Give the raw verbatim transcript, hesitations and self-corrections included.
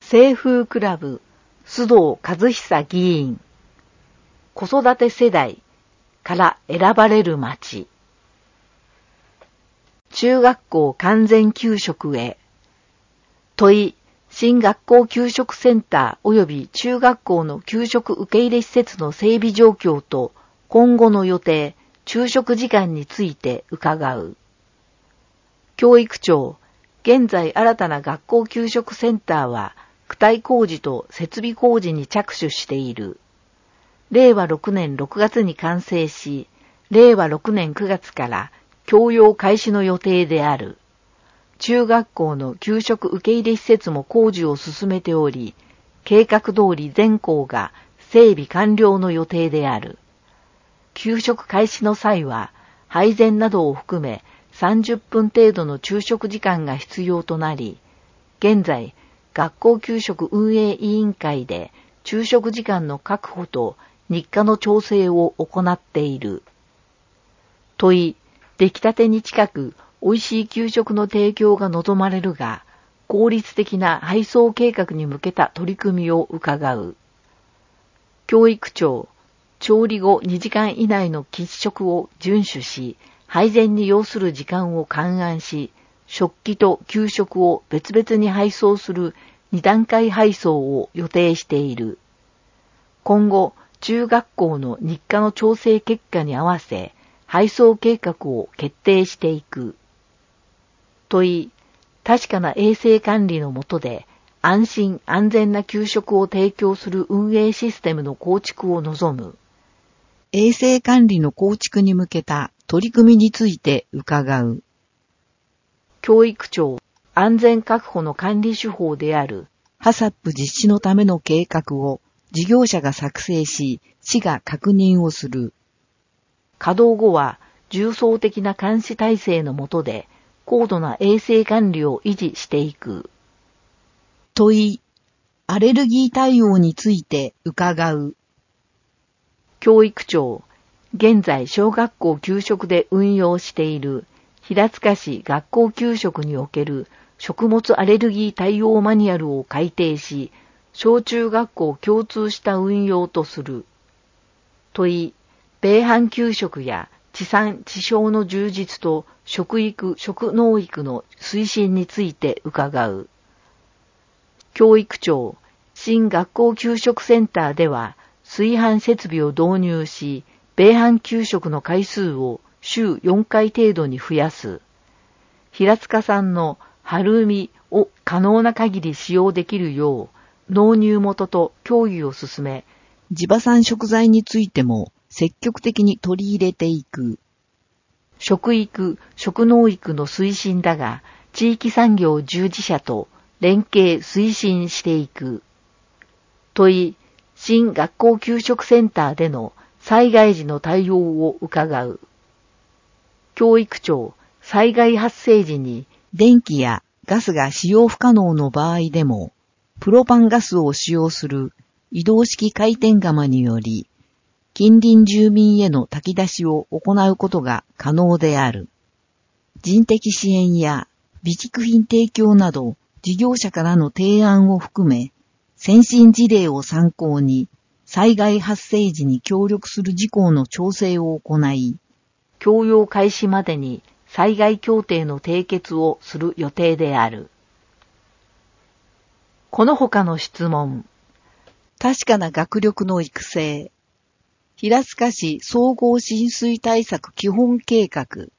清風クラブ須藤和久議員、子育て世代から選ばれる町。中学校完全給食へ。問い、新学校給食センター及び中学校の給食受け入れ施設の整備状況と今後の予定、昼食時間について伺う。教育庁、現在新たな学校給食センターは、躯体工事と設備工事に着手している。れいわろくねんろくがつに完成し、れいわろくねんくがつから供用開始の予定である。中学校の給食受け入れ施設も工事を進めており、計画通り全校が整備完了の予定である。給食開始の際は、配膳などを含めさんじゅっぷん程度の昼食時間が必要となり、現在、学校給食運営委員会で昼食時間の確保と日課の調整を行っている。問い、出来たてに近く美味しい給食の提供が望まれるが、効率的な配送計画に向けた取り組みを伺う。教育庁、調理後にじかん以内の喫食を遵守し、配膳に要する時間を勘案し、食器と給食を別々に配送するにだんかい配送を予定している。今後、中学校の日課の調整結果に合わせ、配送計画を決定していく。問い、確かな衛生管理の下で、安心安全な給食を提供する運営システムの構築を望む。衛生管理の構築に向けた取り組みについて伺う。教育庁、安全確保の管理手法であるハサップ実施のための計画を事業者が作成し、市が確認をする。稼働後は重層的な監視体制の下で高度な衛生管理を維持していく。問い、アレルギー対応について伺う。教育庁、現在小学校給食で運用している平塚市学校給食における食物アレルギー対応マニュアルを改訂し、小中学校共通した運用とする。問い、米飯給食や地産地消の充実と食育・食農育の推進について伺う。教育庁、新学校給食センターでは、炊飯設備を導入し、米飯給食の回数を週よんかい程度に増やす。平塚産の春海を可能な限り使用できるよう、納入元と協議を進め、地場産食材についても積極的に取り入れていく。食育・食農育の推進だが、地域産業従事者と連携推進していく。問い、新学校給食センターでの災害時の対応を伺う。教育庁、災害発生時に電気やガスが使用不可能の場合でも、プロパンガスを使用する移動式回転釜により、近隣住民への炊き出しを行うことが可能である。人的支援や備蓄品提供など事業者からの提案を含め、先進事例を参考に災害発生時に協力する事項の調整を行い、供用開始までに災害協定の締結をする予定である。この他の質問。確かな学力の育成。平塚市総合浸水対策基本計画。